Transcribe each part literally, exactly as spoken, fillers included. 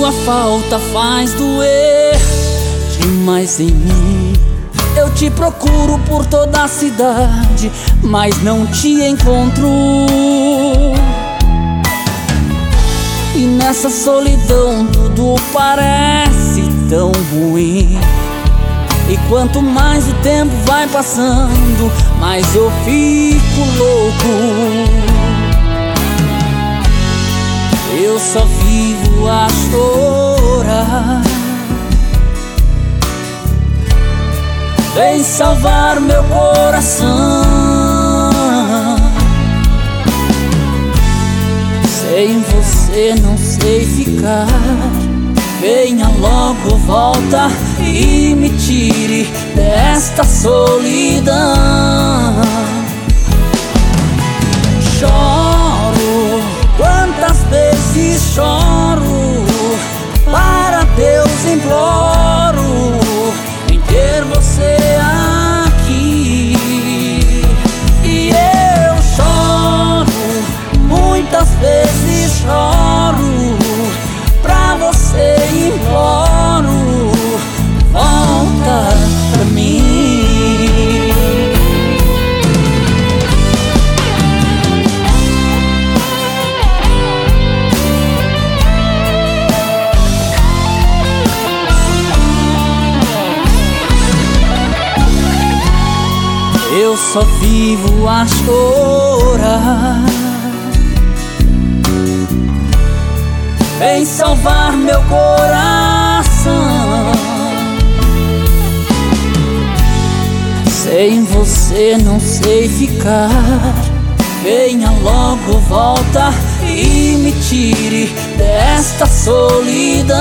Sua falta faz doer demais em mim. Eu te procuro por toda a cidade, mas não te encontro. E nessa solidão tudo parece tão ruim. E quanto mais o tempo vai passando, mais eu fico louco. Eu só vivo a chorar. Vem salvar meu coração. Sem você não sei ficar. Venha logo, volta e me tire desta solidão. Choro, quantas vezes choro, para Deus imploro em ter você aqui. E eu choro, muitas vezes choro, pra você imploro, volta pra mim. Eu só vivo a chorar. Vem salvar meu coração. Sem você não sei ficar. Venha logo, volta e me tire desta solidão.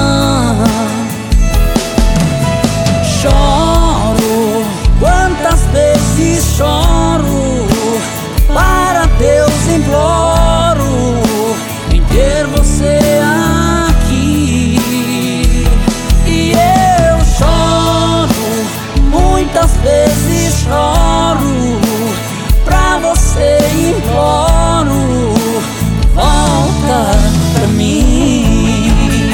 Choro, quantas vezes choro, para Deus imploro em ter você aqui. E eu choro, muitas vezes choro, pra você imploro, volta pra mim.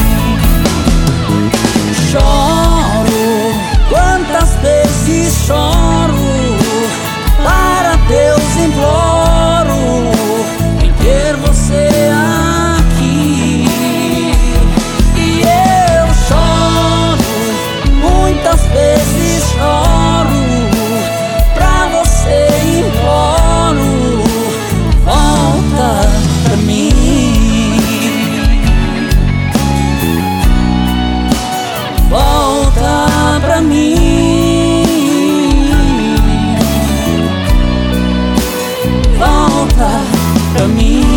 Choro, quantas vezes choro, para Deus imploro em ter você aqui. E eu choro, muitas vezes choro, pra você imploro, volta pra mim. Volta pra mim. Volta pra mim.